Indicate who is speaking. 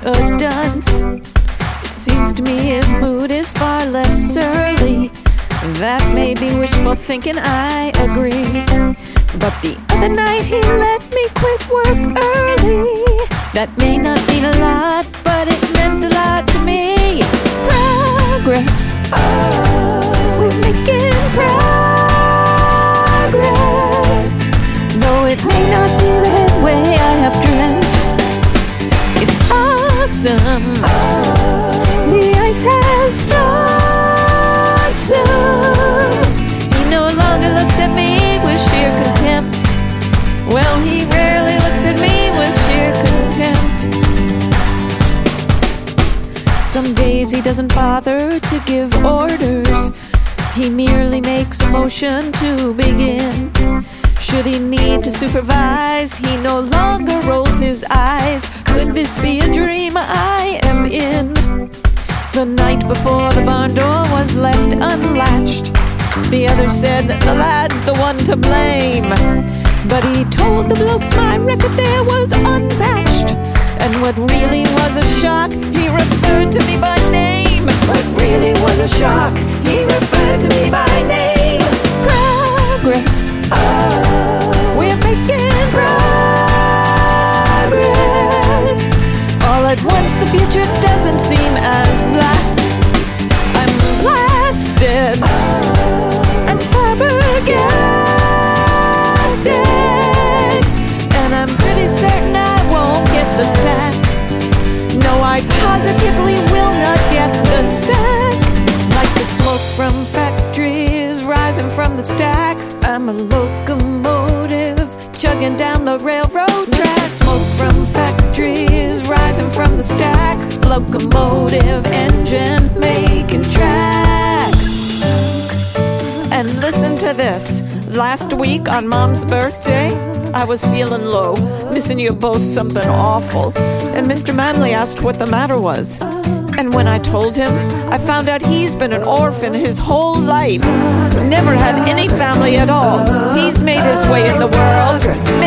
Speaker 1: a dunce. It seems to me his mood is far less surly. That may be wishful thinking, I agree. But the other night he let me quit work early. That may not mean a lot, but it meant a lot to me. Progress, we're making progress. Though it may not be that way I have dreamt, it's awesome. The ice has thawed some. He no longer looks at me with sheer contempt. Well, he rarely looks at me with sheer contempt. Some days he doesn't bother to give orders. He merely makes a motion to begin. Should he need to supervise, he no longer rolls his eyes. Could this be a dream I am in? The night before the barn door was left unlatched, the other said that the lad's the one to blame. But he told the blokes my record there was unmatched. And what really was a shock, he referred to me by name. What really was a shock, he referred to me by name. Progress, we're making progress. All at once the future doesn't seem as black. I'm blasted and flabbergasted, and I'm pretty certain I won't get the sack. No, I positively will not get the sack. Like the smoke from factories rising from the stacks, I'm a locomotive chugging down the railroad tracks. Smoke from factories rising from the stacks, locomotive engine making tracks. And listen to this. Last week on Mom's birthday, I was feeling low, missing you both something awful. And Mr. Manley asked what the matter was. And when I told him, I found out he's been an orphan his whole life. Never had any family at all. He's made his way in the world,